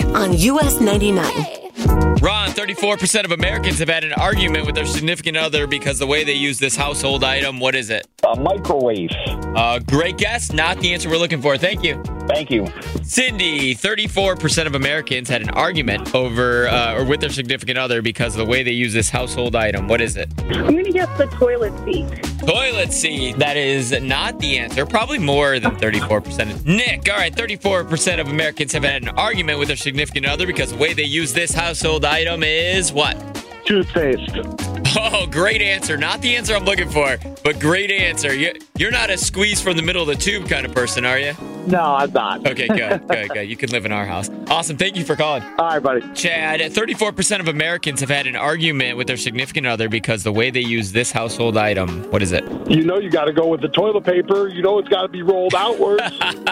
on US 99. Ron, 34% of Americans have had an argument with their significant other because the way they use this household item. What is it? A microwave. Great guess. Not the answer we're looking for. Thank you. Thank you. Cindy, 34% of Americans had an argument over or with their significant other because of the way they use this household item. What is it? I'm going to guess the toilet seat. Toilet seat. That is not the answer. Probably more than 34%. Nick, all right, 34% of Americans have had an argument with their significant other because the way they use this household item is what? Toothpaste. Oh, great answer. Not the answer I'm looking for, but great answer. You're not a squeeze from the middle of the tube kind of person, are you? No, I'm not. Okay, good. You can live in our house. Awesome. Thank you for calling. All right, buddy. Chad, 34% of Americans have had an argument with their significant other because the way they use this household item. What is it? You know you got to go with the toilet paper. You know it's got to be rolled outwards.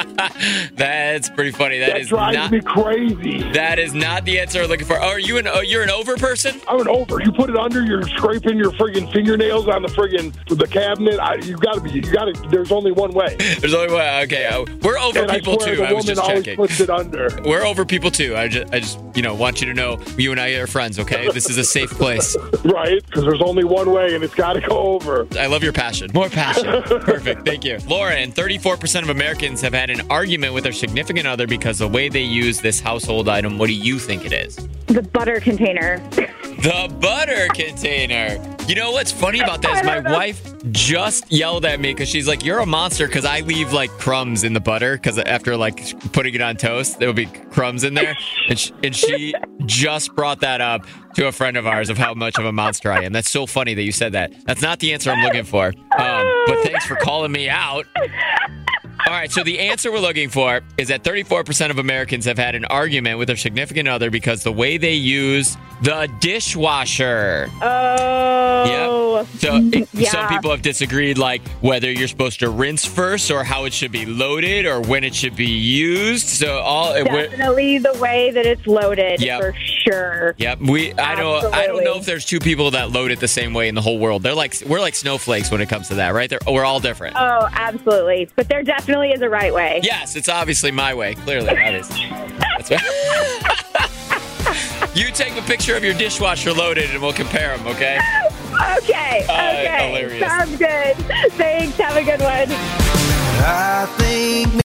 That's pretty funny. That drives me crazy. That is not the answer I'm looking for. Oh, you're an over person? I'm an over. You put it under, you're scraping your friggin' fingernails on the cabinet. There's only one way. There's only one. Okay. We're over and people too. I was just checking. Puts it under. We're over people too. I just want you to know you and I are friends, okay? This is a safe place. Right, because there's only one way and it's got to go over. I love your passion. More passion. Perfect. Thank you. Lauren, 34% of Americans have had an argument with their significant other because the way they use this household item. What do you think it is? The butter container. The butter container. You know what's funny about that is my wife just yelled at me because she's like, you're a monster because I leave like crumbs in the butter because after like putting it on toast, there will be crumbs in there. And she just brought that up to a friend of ours of how much of a monster I am. That's so funny that you said that. That's not the answer I'm looking for. But thanks for calling me out. All right, so the answer we're looking for is that 34% of Americans have had an argument with their significant other because the way they use the dishwasher. Oh. Yep. So some people have disagreed, like whether you're supposed to rinse first or how it should be loaded or when it should be used. So definitely the way that it's loaded, for sure. Yep. I don't know if there's two people that load it the same way in the whole world. We're like snowflakes when it comes to that, right? We're all different. Oh, absolutely. But there definitely is a right way. Yes, it's obviously my way. Clearly, that is. That's right. You take a picture of your dishwasher loaded and we'll compare them, okay? Okay. Hilarious. Sounds good. Thanks. Have a good one. I think